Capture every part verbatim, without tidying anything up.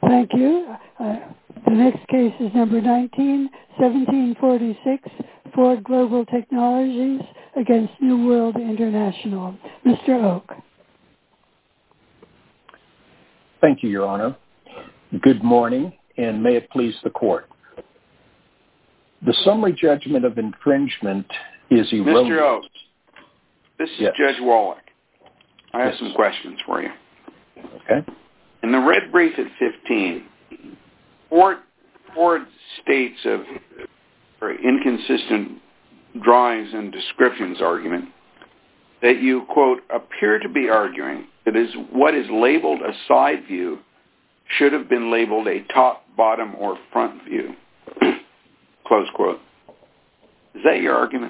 Thank you. Uh, the next case is number nineteen seventeen forty-six, Ford Global Technologies against New World International. Mister Oak. Thank you, Your Honor. Good morning, and may it please the Court. The summary judgment of infringement is erroneous. Mister Oak, this is yes. Judge Wallach. I have yes. some questions for you. Okay. In the red brief at fifteen, Ford, Ford states of or inconsistent drawings and descriptions argument that you, quote, appear to be arguing that is what is labeled a side view should have been labeled a top, bottom, or front view, close quote. Is that your argument?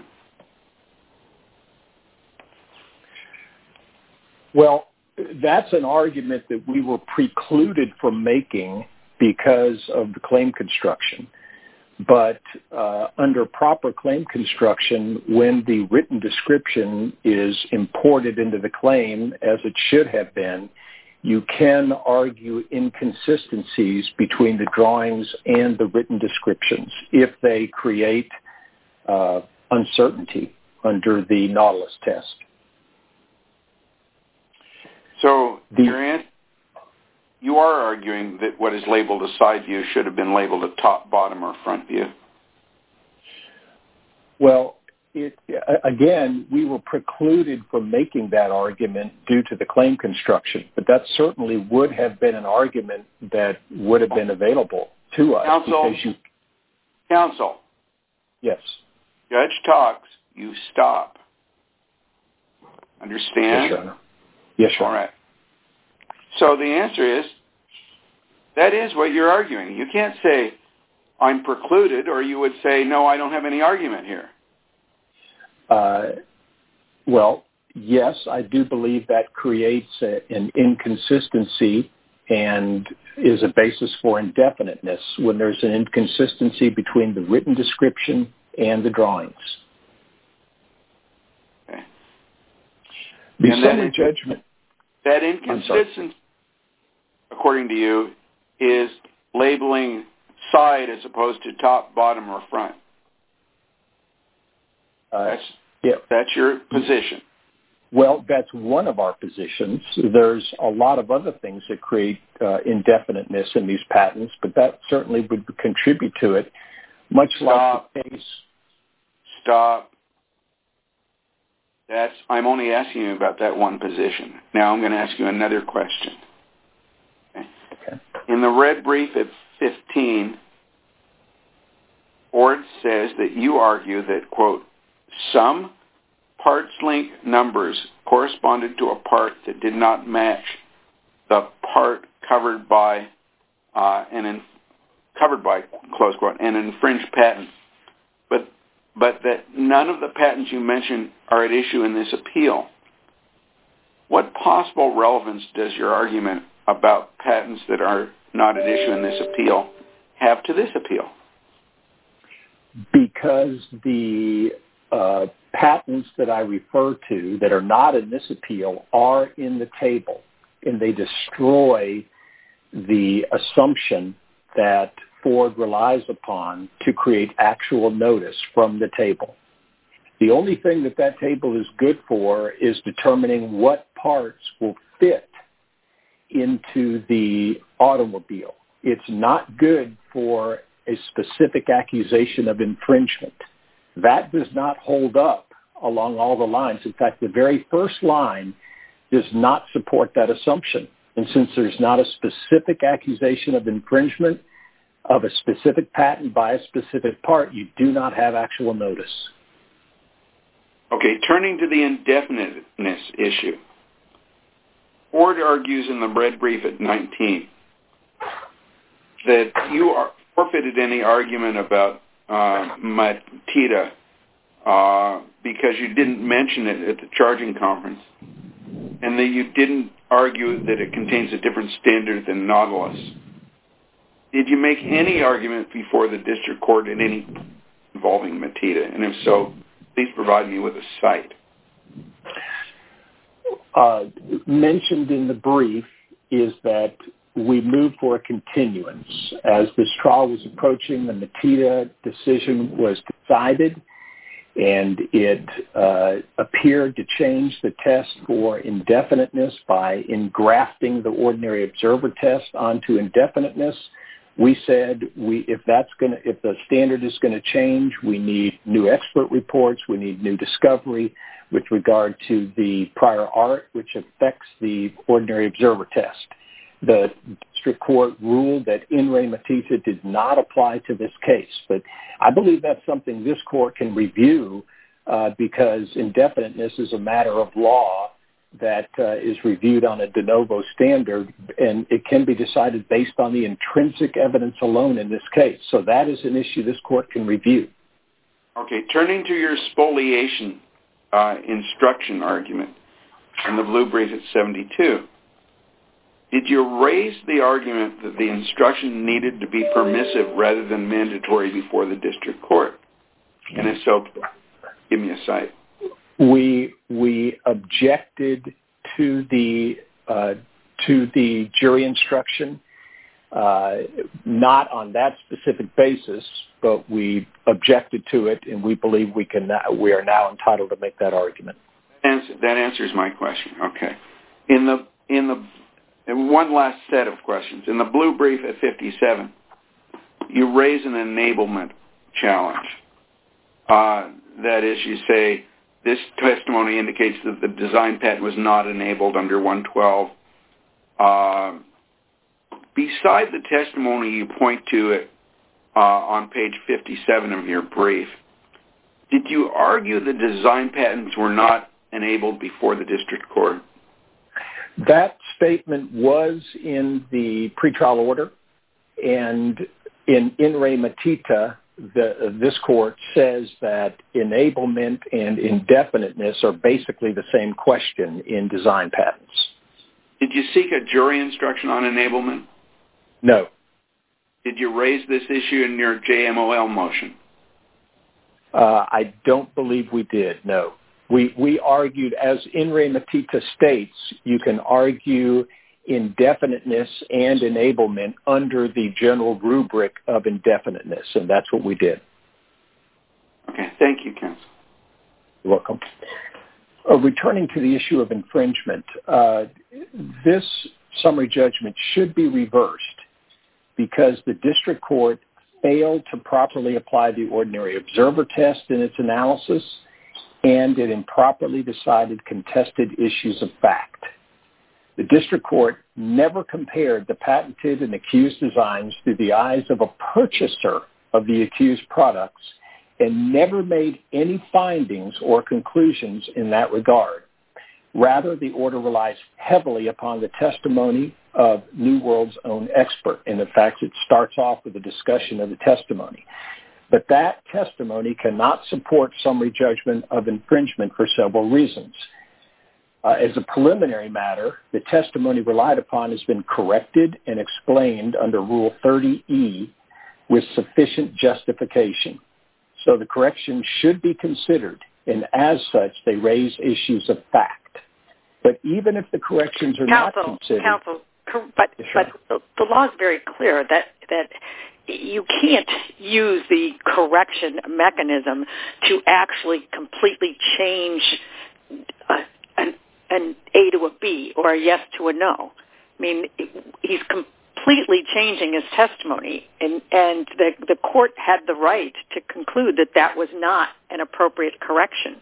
Well, that's an argument that we were precluded from making because of the claim construction. But uh, under proper claim construction, when the written description is imported into the claim, as it should have been, you can argue inconsistencies between the drawings and the written descriptions if they create uh, uncertainty under the Nautilus test. So the, your answer, you are arguing that what is labeled a side view should have been labeled a top, bottom, or front view? Well, it, again, we were precluded from making that argument due to the claim construction, but that certainly would have been an argument that would have been available to us. Counsel, because you, counsel. Yes. Judge talks, you stop. Understand? Yes, Your Honor. Yes, Your Honor. All right. So the answer is, that is what you're arguing. You can't say, I'm precluded, or you would say, no, I don't have any argument here. Uh, well, yes, I do believe that creates a, an inconsistency and is a basis for indefiniteness when there's an inconsistency between the written description and the drawings. Okay. The and summary that, judgment... That inconsistency, according to you, is labeling side as opposed to top, bottom, or front. Uh, that's, yeah. that's your position. Well, that's one of our positions. There's a lot of other things that create uh, indefiniteness in these patents, but that certainly would contribute to it, much Stop. like the case. Stop. That's, I'm only asking you about that one position. Now I'm going to ask you another question. Okay. Okay. In the red brief at fifteen, Ford says that you argue that, quote, some parts link numbers corresponded to a part that did not match the part covered by uh, an in, covered by, close quote, an infringed patent. But but that none of the patents you mentioned are at issue in this appeal. What possible relevance does your argument about patents that are not at issue in this appeal have to this appeal? Because the uh, patents that I refer to that are not in this appeal are in the table, and they destroy the assumption that Ford relies upon to create actual notice from the table. The only thing that that table is good for is determining what parts will fit into the automobile. It's not good for a specific accusation of infringement. That does not hold up along all the lines. In fact, the very first line does not support that assumption. And since there's not a specific accusation of infringement of a specific patent by a specific part, you do not have actual notice. Okay, turning to the indefiniteness issue. Ford argues in the red brief at nineteen that you are forfeited any argument about uh, Matita uh, because you didn't mention it at the charging conference, and that you didn't argue that it contains a different standard than Nautilus. Did you make any argument before the district court in any involving Matita? And if so, please provide me with a cite. Uh, mentioned in the brief is that we moved for a continuance. As this trial was approaching, the Matita decision was decided, and it uh, appeared to change the test for indefiniteness by engrafting the ordinary observer test onto indefiniteness. We said we if that's going to if the standard is going to change, we need new expert reports, we need new discovery with regard to the prior art, which affects the ordinary observer test. The district court ruled that in re Matita did not apply to this case, but I believe that's something this court can review uh, because indefiniteness is a matter of law that uh, is reviewed on a de novo standard, and it can be decided based on the intrinsic evidence alone in this case. So that is an issue this court can review. Okay, turning to your spoliation uh, instruction argument in the blue brief at seventy-two. Did you raise the argument that the instruction needed to be permissive rather than mandatory before the district court? And if so, give me a cite. We we objected to the uh, to the jury instruction, uh, not on that specific basis, but we objected to it, and we believe we can we are now entitled to make that argument. That answers my question. Okay. In the in the And one last set of questions. In the blue brief at fifty-seven, you raise an enablement challenge. Uh, that is, you say, this testimony indicates that the design patent was not enabled under one twelve. Uh, beside the testimony you point to it uh, on page fifty-seven of your brief, did you argue the design patents were not enabled before the district court? That statement was in the pretrial order, and in in re Matita, the, this court says that enablement and indefiniteness are basically the same question in design patents. Did you seek a jury instruction on enablement? No. Did you raise this issue in your J M O L motion? Uh, I don't believe we did, no. We we argued, as in re Matita states, you can argue indefiniteness and enablement under the general rubric of indefiniteness, and that's what we did. Okay, thank you, counsel. You're welcome. Uh, returning to the issue of infringement, uh, this summary judgment should be reversed because the district court failed to properly apply the ordinary observer test in its analysis, and it improperly decided contested issues of fact. The district court never compared the patented and accused designs through the eyes of a purchaser of the accused products and never made any findings or conclusions in that regard. Rather, the order relies heavily upon the testimony of New World's own expert, and in fact, it starts off with a discussion of the testimony. But that testimony cannot support summary judgment of infringement for several reasons. Uh, as a preliminary matter, the testimony relied upon has been corrected and explained under Rule thirty E with sufficient justification. So the correction should be considered, and as such, they raise issues of fact. But even if the corrections are counsel, not considered... Counsel, but, sure. but the, the law is very clear that, that you can't use the correction mechanism to actually completely change a, an, an A to a B or a yes to a no. I mean, he's completely changing his testimony, and, and the, the court had the right to conclude that that was not an appropriate correction.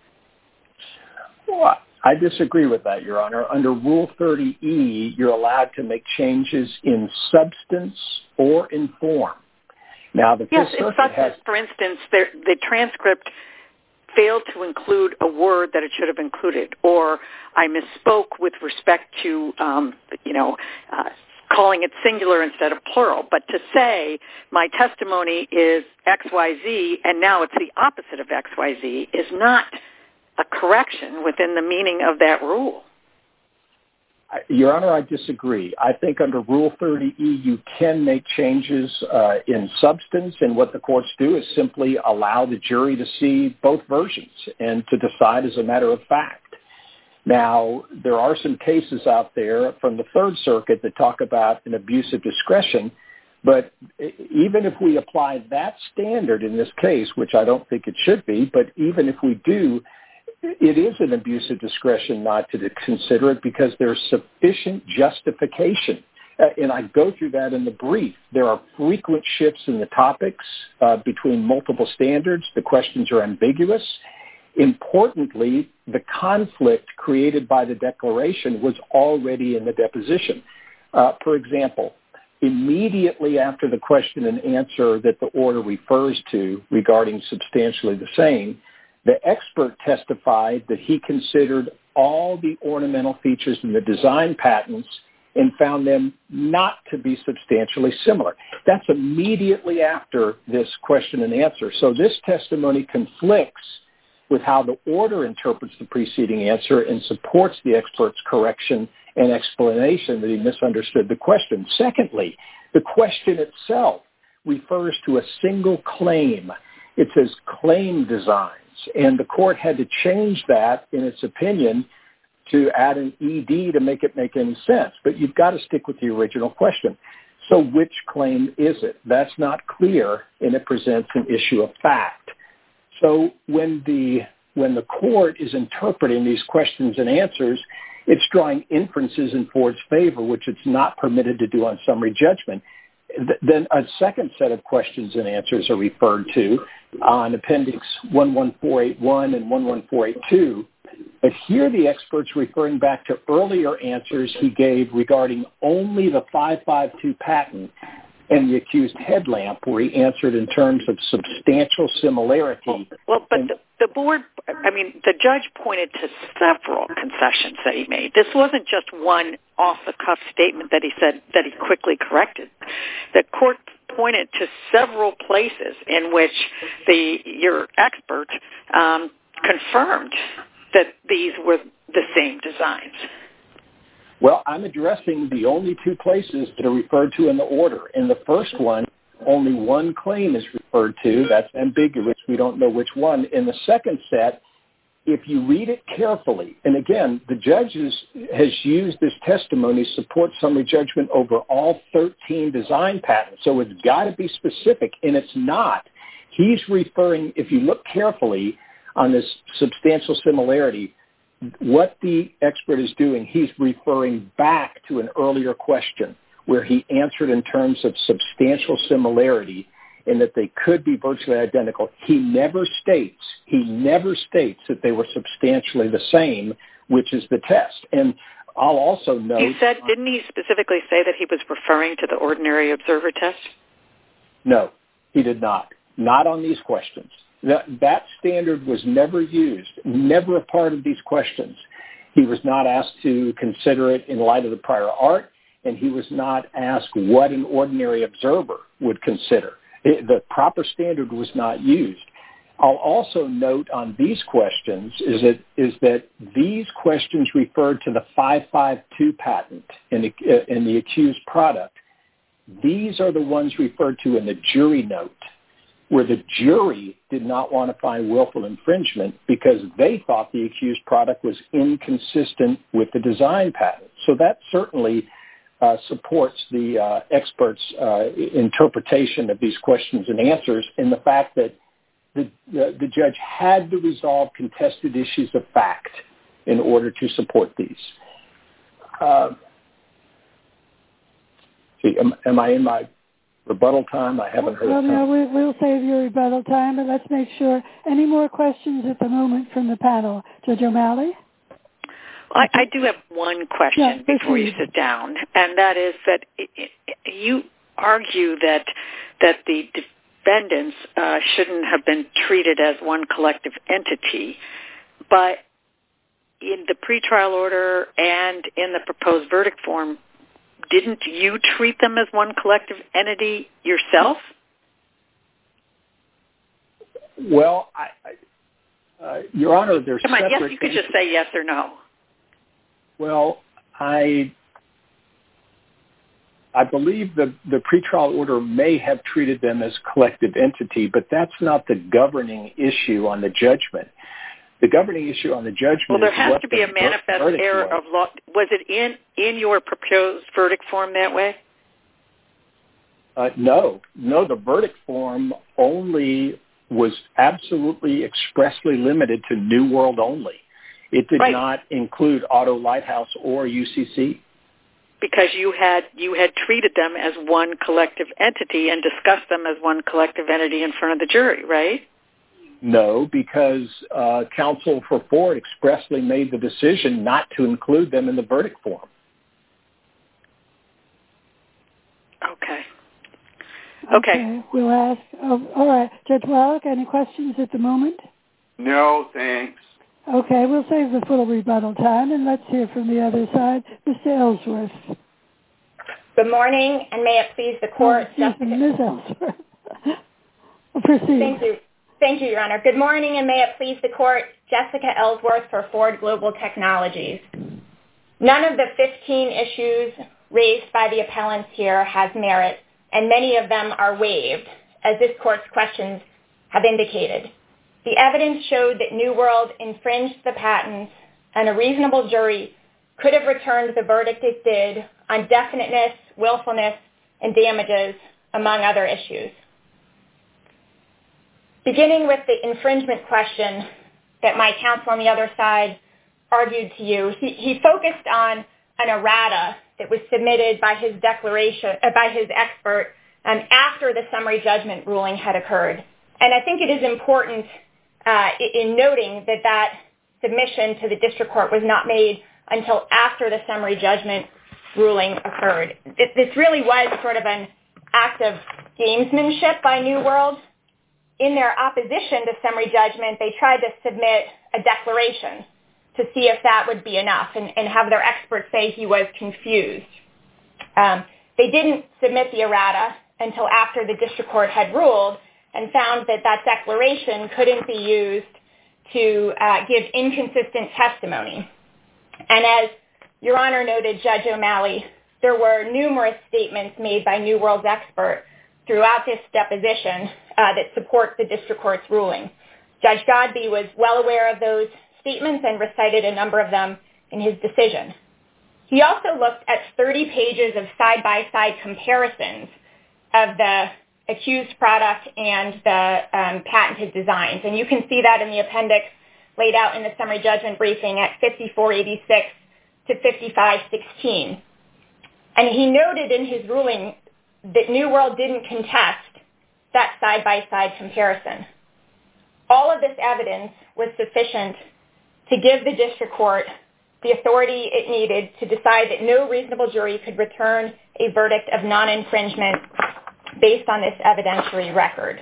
Well, I disagree with that, Your Honor. Under Rule thirty E, you're allowed to make changes in substance or in form. Now, the yes, Fifth in Circuit substance, has... for instance, there, the transcript failed to include a word that it should have included, or I misspoke with respect to, um, you know, uh, calling it singular instead of plural. But to say my testimony is X Y Z and now it's the opposite of X Y Z is not a correction within the meaning of that rule. Your Honor, I disagree. I think under Rule thirty E, you can make changes uh, in substance, and what the courts do is simply allow the jury to see both versions and to decide as a matter of fact. Now, there are some cases out there from the Third Circuit that talk about an abuse of discretion, but even if we apply that standard in this case, which I don't think it should be, but even if we do, it is an abuse of discretion not to consider it because there's sufficient justification. Uh, and I go through that in the brief. There are frequent shifts in the topics uh, between multiple standards. The questions are ambiguous. Importantly, the conflict created by the declaration was already in the deposition. Uh, for example, immediately after the question and answer that the order refers to regarding substantially the same, the expert testified that he considered all the ornamental features in the design patents and found them not to be substantially similar. That's immediately after this question and answer. So this testimony conflicts with how the order interprets the preceding answer and supports the expert's correction and explanation that he misunderstood the question. Secondly, the question itself refers to a single claim. It says claim designs, and the court had to change that, in its opinion, to add an E D to make it make any sense. But you've got to stick with the original question. So which claim is it? That's not clear, and it presents an issue of fact. So when the when the court is interpreting these questions and answers, it's drawing inferences in Ford's favor, which it's not permitted to do on summary judgment. Then a second set of questions and answers are referred to on Appendix one one four eight one and one one four eight two. But here the expert's referring back to earlier answers he gave regarding only the five five two patent and the accused headlamp, where he answered in terms of substantial similarity. Well, well but and, the, the board, I mean, the judge pointed to several concessions that he made. This wasn't just one off-the-cuff statement that he said that he quickly corrected. The court pointed to several places in which the your expert um, confirmed that these were the same designs. Well, I'm addressing the only two places that are referred to in the order. In the first one, only one claim is referred to. That's ambiguous. We don't know which one. In the second set, if you read it carefully, and again, the judge is, has used this testimony to support summary judgment over all thirteen design patents, so it's got to be specific, and it's not. He's referring, if you look carefully on this substantial similarity, what the expert is doing, he's referring back to an earlier question where he answered in terms of substantial similarity and that they could be virtually identical. He never states, he never states that they were substantially the same, which is the test. And I'll also note... He said, didn't he specifically say that he was referring to the ordinary observer test? No, he did not. Not on these questions. That, that standard was never used, never a part of these questions. He was not asked to consider it in light of the prior art, and he was not asked what an ordinary observer would consider. It, the proper standard was not used. I'll also note on these questions is that, is that these questions referred to the five five two patent in the, in the accused product. These are the ones referred to in the jury note, where the jury did not want to find willful infringement because they thought the accused product was inconsistent with the design patent. So that certainly uh, supports the uh, experts' uh, interpretation of these questions and answers, and the fact that the, the, the judge had to resolve contested issues of fact in order to support these. Uh, see, am, am I in my rebuttal time? I haven't heard. Well, time. no, we, we'll save your rebuttal time, but let's make sure. Any more questions at the moment from the panel? Judge O'Malley? I, I do have one question yeah, before you sit down, and that is that it, it, you argue that that the defendants uh, shouldn't have been treated as one collective entity, but in the pretrial order and in the proposed verdict form, didn't you treat them as one collective entity yourself? Well, I, I, uh, Your Honor, there's Come on, separate... yes, you could just say yes or no. Well, I I believe the, the pretrial order may have treated them as collective entity, but that's not the governing issue on the judgment. The governing issue on the judgment well, there is has what to be a manifest error was. of law. Was it in, in your proposed verdict form that way? Uh, no. No, the verdict form only was absolutely expressly limited to New World only. It did right. not include Auto Lighthouse or U C C. Because you had you had treated them as one collective entity and discussed them as one collective entity in front of the jury, right? No, because uh, counsel for Ford expressly made the decision not to include them in the verdict form. Okay. Okay. Okay. We'll ask. Oh, all right. Judge Wallach, any questions at the moment? No, thanks. Okay. We'll save the full rebuttal time, and let's hear from the other side. Mister Ellsworth. Good morning, and may it please the Court. Oh, Jessica. Miz Ellsworth. Proceed. Thank you. Thank you, Your Honor. Good morning, and may it please the Court. Jessica Ellsworth for Ford Global Technologies. None of the fifteen issues raised by the appellants here has merit, and many of them are waived, as this Court's questions have indicated. The evidence showed that New World infringed the patents, and a reasonable jury could have returned the verdict it did on definiteness, willfulness, and damages, among other issues. Beginning with the infringement question that my counsel on the other side argued to you, he, he focused on an errata that was submitted by his declaration, uh, by his expert um, after the summary judgment ruling had occurred. And I think it is important uh, in noting that that submission to the district court was not made until after the summary judgment ruling occurred. It, this really was sort of an act of gamesmanship by New World. In their opposition to summary judgment, they tried to submit a declaration to see if that would be enough and, and have their expert say he was confused. Um, they didn't submit the errata until after the district court had ruled and found that that declaration couldn't be used to uh, give inconsistent testimony. And as Your Honor noted, Judge O'Malley, there were numerous statements made by New World's expert throughout this deposition uh, that support the district court's ruling. Judge Godbee was well aware of those statements and recited a number of them in his decision. He also looked at thirty pages of side-by-side comparisons of the accused product and the um, patented designs. And you can see that in the appendix laid out in the summary judgment briefing at fifty-four eighty-six to fifty-five sixteen. And he noted in his ruling that New World didn't contest that side-by-side comparison. All of this evidence was sufficient to give the district court the authority it needed to decide that no reasonable jury could return a verdict of non-infringement based on this evidentiary record.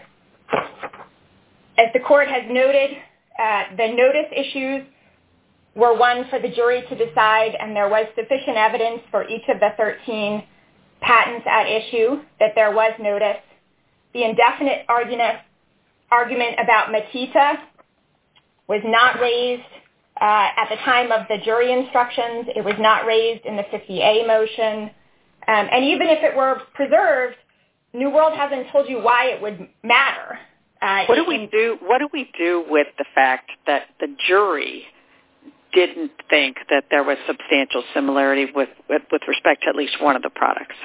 As the court has noted, uh, the notice issues were one for the jury to decide, and there was sufficient evidence for each of the thirteen patents at issue that there was notice. The indefinite argument, argument about Matita was not raised uh, at the time of the jury instructions. It was not raised in the fifty A motion. Um, and even if it were preserved, New World hasn't told you why it would matter. Uh, what do we do? What do we do with the fact that the jury didn't think that there was substantial similarity with, with, with respect to at least one of the products?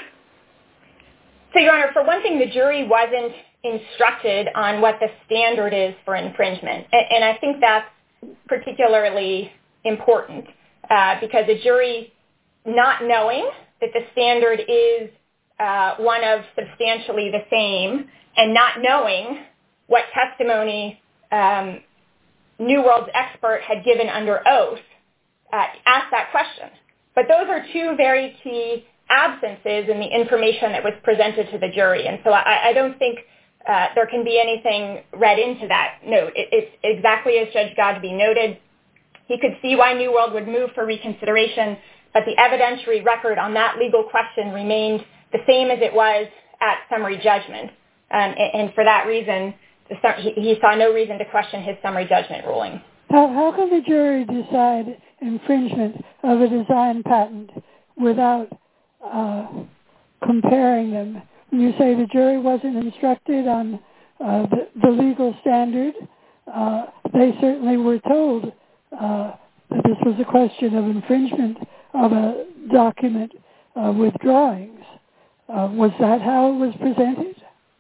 So, Your Honor, for one thing, the jury wasn't instructed on what the standard is for infringement. And, and I think that's particularly important uh, because a jury not knowing that the standard is uh, one of substantially the same and not knowing what testimony um, New World's expert had given under oath uh, asked that question. But those are two very key absences in the information that was presented to the jury. And so I, I don't think uh, there can be anything read into that note. It, it's exactly as Judge Godbee noted. He could see why New World would move for reconsideration, but the evidentiary record on that legal question remained the same as it was at summary judgment. Um, and, and for that reason, the, he, he saw no reason to question his summary judgment ruling. How, how can the jury decide infringement of a design patent without uh, comparing them? When you say the jury wasn't instructed on uh, the, the legal standard, uh, they certainly were told uh, that this was a question of infringement of a document uh, with drawings. Uh, was that how it was presented?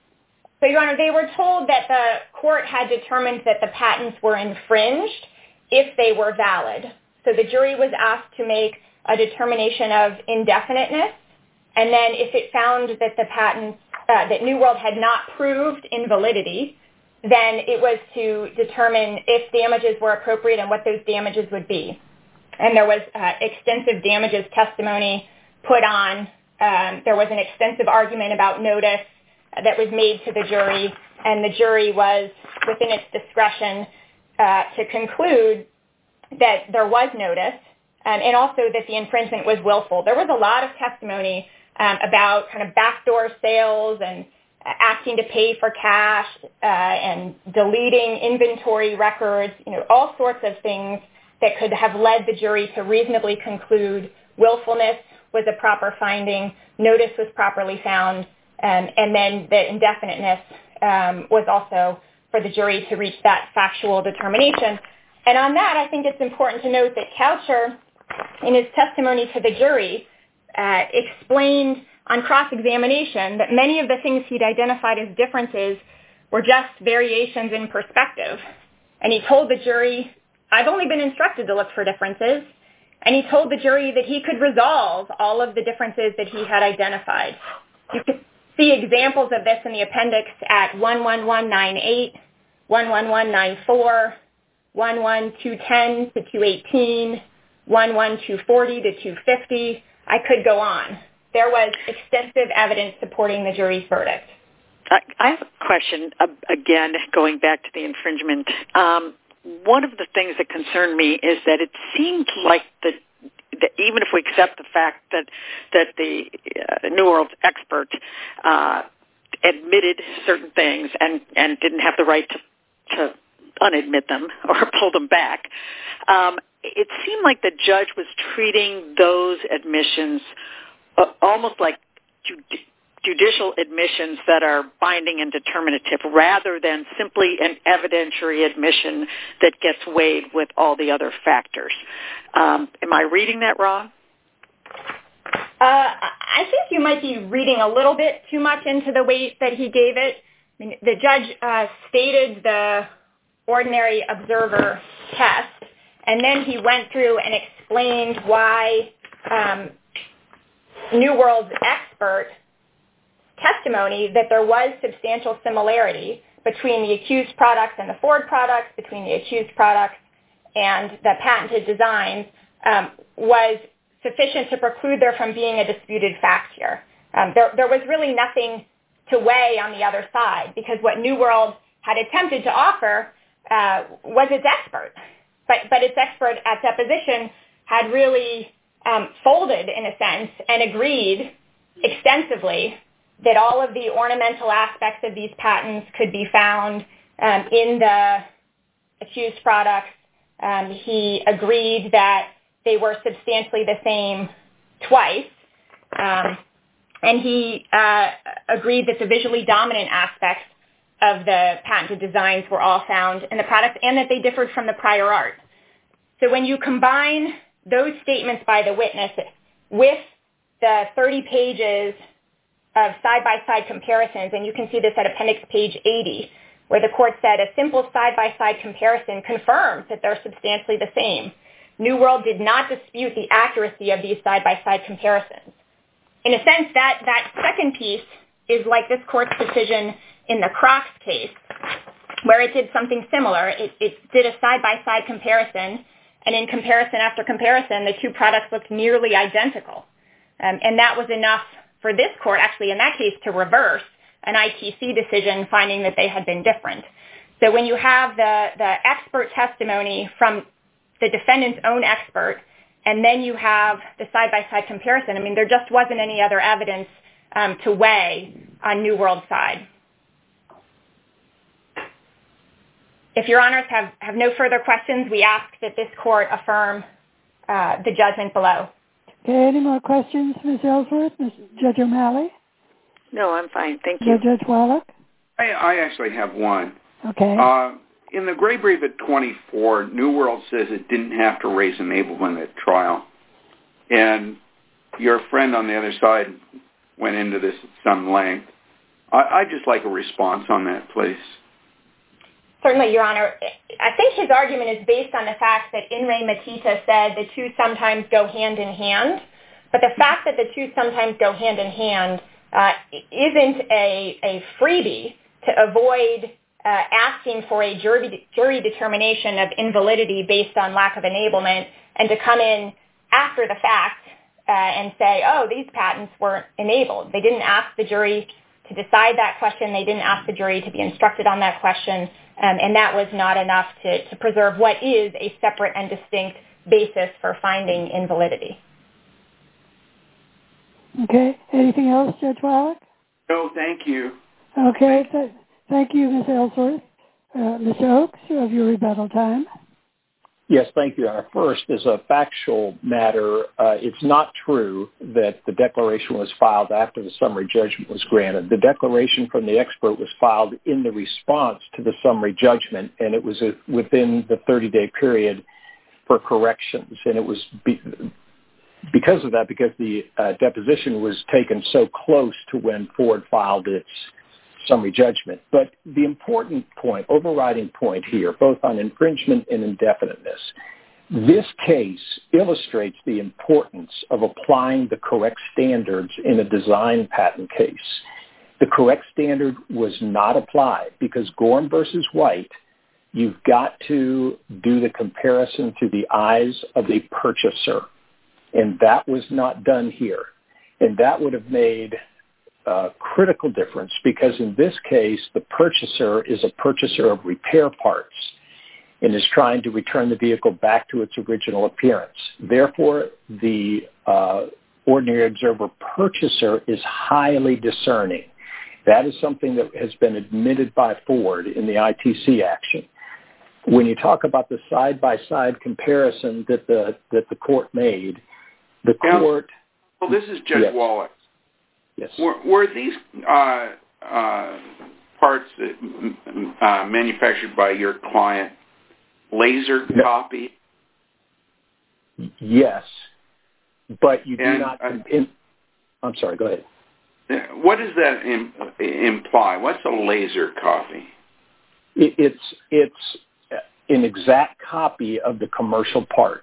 So, Your Honor, they were told that the court had determined that the patents were infringed if they were valid. So the jury was asked to make a determination of indefiniteness, and then if it found that the patents, uh, that New World had not proved invalidity, then it was to determine if damages were appropriate and what those damages would be. And there was uh, extensive damages testimony put on. Um, there was an extensive argument about notice that was made to the jury, and the jury was within its discretion uh, to conclude that there was notice, um, and also that the infringement was willful. There was a lot of testimony um, about kind of backdoor sales and uh, asking to pay for cash uh, and deleting inventory records, you know, all sorts of things that could have led the jury to reasonably conclude willfulness was a proper finding, notice was properly found, um, and then the indefiniteness um, was also for the jury to reach that factual determination. And on that, I think it's important to note that Coucher, in his testimony to the jury, uh, explained on cross-examination that many of the things he'd identified as differences were just variations in perspective. And he told the jury, I've only been instructed to look for differences. And he told the jury that he could resolve all of the differences that he had identified. You can see examples of this in the appendix at one one one nine eight, one one one nine four, one one two ten to two eighteen, one one two forty to two fifty. I could go on. There was extensive evidence supporting the jury's verdict. I, I have a question, uh, again, going back to the infringement. Um, one of the things that concerned me is that it seemed like the, the even if we accept the fact that that the uh, New World expert uh, admitted certain things and, and didn't have the right to, to unadmit them or pull them back, um, it seemed like the judge was treating those admissions uh, almost like judi- judicial admissions that are binding and determinative rather than simply an evidentiary admission that gets weighed with all the other factors. Um, am I reading that wrong? Uh, I think you might be reading a little bit too much into the weight that he gave it. I mean, the judge uh, stated the ordinary observer test, and then he went through and explained why um, New World's expert testimony that there was substantial similarity between the accused products and the Ford products, between the accused products and the patented designs, um, was sufficient to preclude there from being a disputed fact here. Um, there, there was really nothing to weigh on the other side because what New World had attempted to offer uh, was its expert. But, but its expert at deposition had really um, folded, in a sense, and agreed extensively that all of the ornamental aspects of these patents could be found um, in the accused products. Um, he agreed that they were substantially the same twice. Um, and he uh, agreed that the visually dominant aspects of the patented designs were all found in the products and that they differed from the prior art. So when you combine those statements by the witness with the thirty pages of side-by-side comparisons, and you can see this at appendix page eighty, where the court said a simple side-by-side comparison confirms that they're substantially the same. New World did not dispute the accuracy of these side-by-side comparisons. In a sense, that, that second piece is like this court's decision in the Crocs case, where it did something similar. It, it did a side-by-side comparison, and in comparison after comparison, the two products looked nearly identical. Um, and that was enough for this court, actually in that case, to reverse an I T C decision finding that they had been different. So when you have the, the expert testimony from the defendant's own expert, and then you have the side-by-side comparison, I mean, there just wasn't any other evidence um, to weigh on New World's side. If your honors have, have no further questions, we ask that this court affirm uh, the judgment below. Okay, any more questions, Miz Ellsworth, Miz Judge O'Malley? No, I'm fine. Thank you. Judge Wallach? I, I actually have one. Okay. Uh, in the gray brief at twenty-four, New World says it didn't have to raise enablement at trial. And your friend on the other side went into this at some length. I, I'd just like a response on that, please. Certainly, Your Honor. I think his argument is based on the fact that In re Matita said the two sometimes go hand in hand. But the fact that the two sometimes go hand in hand uh, isn't a, a freebie to avoid uh, asking for a jury, jury determination of invalidity based on lack of enablement and to come in after the fact uh, and say, oh, these patents weren't enabled. They didn't ask the jury to decide that question. They didn't ask the jury to be instructed on that question. Um, and that was not enough to, to preserve what is a separate and distinct basis for finding invalidity. Okay. Anything else, Judge Wallach? No, thank you. Okay. Th- thank you, Miz Ellsworth. Uh, Mister Oakes, you have your rebuttal time. Yes, thank you. Uh, first, as a factual matter, uh, it's not true that the declaration was filed after the summary judgment was granted. The declaration from the expert was filed in the response to the summary judgment, and it was a, within the thirty-day period for corrections. And it was be, because of that, because the uh, deposition was taken so close to when Ford filed its summary judgment. But the important point, overriding point here, both on infringement and indefiniteness, this case illustrates the importance of applying the correct standards in a design patent case. The correct standard was not applied because Gorham versus White, you've got to do the comparison through the eyes of the purchaser. And that was not done here. And that would have made a critical difference because in this case, the purchaser is a purchaser of repair parts and is trying to return the vehicle back to its original appearance. Therefore, the uh, ordinary observer purchaser is highly discerning. That is something that has been admitted by Ford in the I T C action. When you talk about the side-by-side comparison that the that the court made, the now, court... Well, this is Judge yes. Wallach. Yes. Were, were these uh, uh, parts that, uh, manufactured by your client laser no. copy? Yes, but you do and, not... Uh, in, I'm sorry, go ahead. What does that im- imply? What's a laser copy? It, it's it's an exact copy of the commercial parts.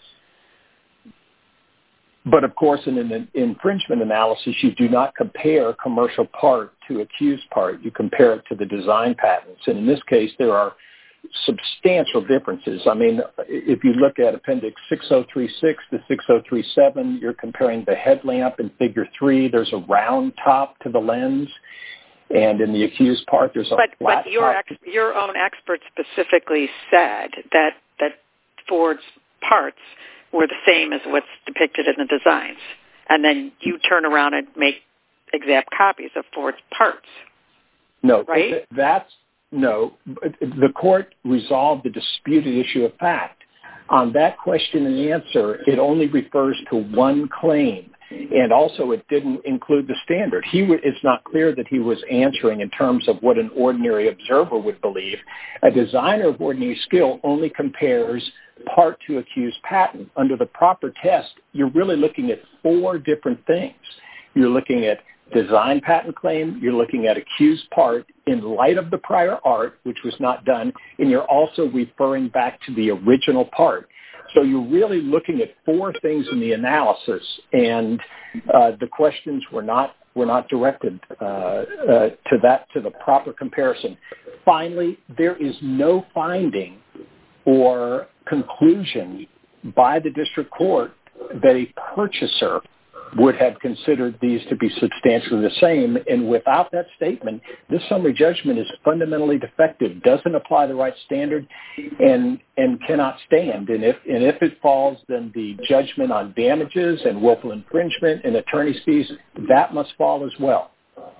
But, of course, in an infringement analysis, you do not compare commercial part to accused part. You compare it to the design patents. And in this case, there are substantial differences. I mean, if you look at Appendix six oh three six to six oh three seven, you're comparing the headlamp in Figure three. There's a round top to the lens. And in the accused part, there's a but, flat But your, top. ex- your own expert specifically said that, that Ford's parts were the same as what's depicted in the designs. And then you turn around and make exact copies of Ford's parts. No, right? th- that's, no. The court resolved the disputed issue of fact. On that question and answer, it only refers to one claim. And also it didn't include the standard. He w- it's not clear that he was answering in terms of what an ordinary observer would believe. A designer of ordinary skill only compares part to accused patent. Under the proper test, you're really looking at four different things. You're looking at design patent claim, you're looking at accused part in light of the prior art, which was not done, and you're also referring back to the original part. So you're really looking at four things in the analysis, and uh, the questions were not were not directed uh, uh, to that to the proper comparison. Finally, there is no finding or conclusion by the district court that a purchaser would have considered these to be substantially the same. And without that statement, this summary judgment is fundamentally defective, doesn't apply the right standard, and and cannot stand. And if and if it falls, then the judgment on damages and willful infringement and attorney's fees, that must fall as well.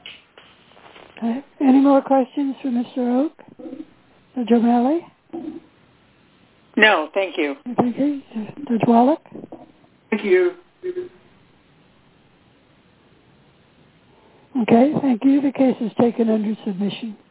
Okay. Any more questions for Mister Oak? Judge O'Malley? No, thank you. Thank you. Judge Wallach? Thank you. Okay, thank you. The case is taken under submission.